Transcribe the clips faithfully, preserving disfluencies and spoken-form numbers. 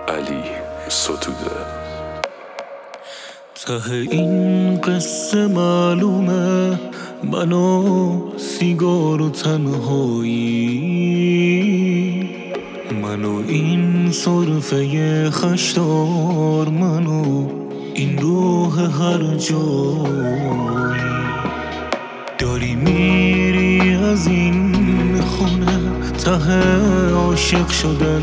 علی ستوده. ته این قصه معلومه من و سیگار و تنهایی، من و این صرفه خشدار، من و این روح هر جایی. داری میری از این خونه، ته عاشق شدن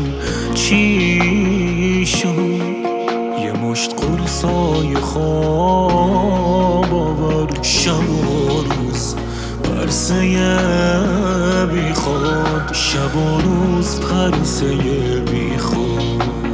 چی شد؟ یه مشت قرصای خواب آور، شب و روز پرسه بی خود، شب و روز پرسه بی خود.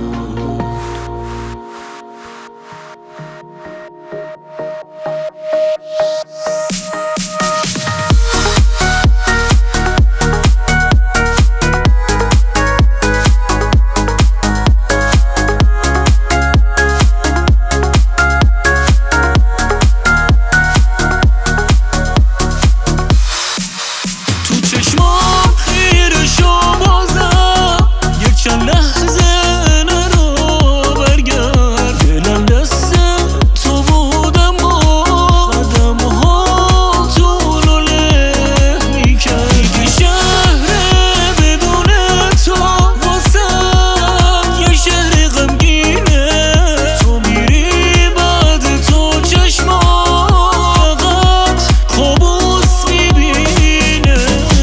چند لحظه نرو برگرد، دلم دست تو بودم و قدم ها طولو له میکرد. شهر بدون تو واسم یه شهر غمگینه، تو میری بعد تو چشمات فقط کابوس میبینه.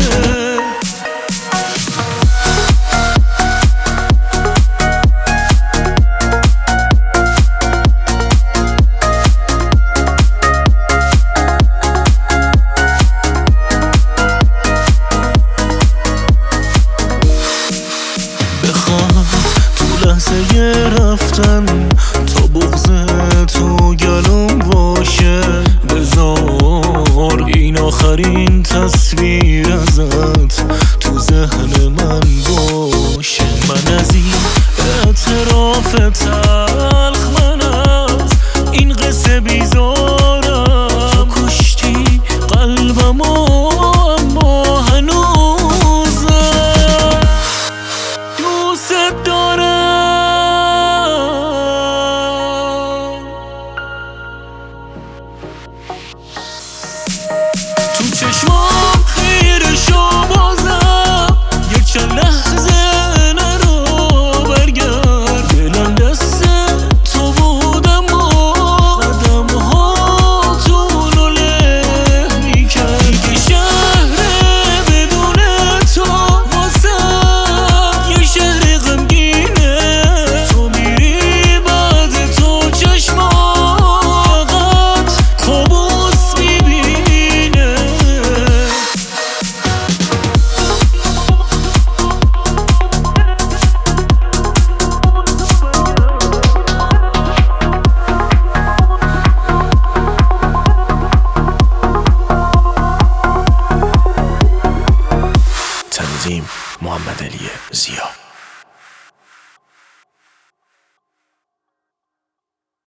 لحظه رفتن تا بغض تو گلوم باشه، بذار این آخرین تصویر ازت تو ذهن من باشه. من از این اعترافتم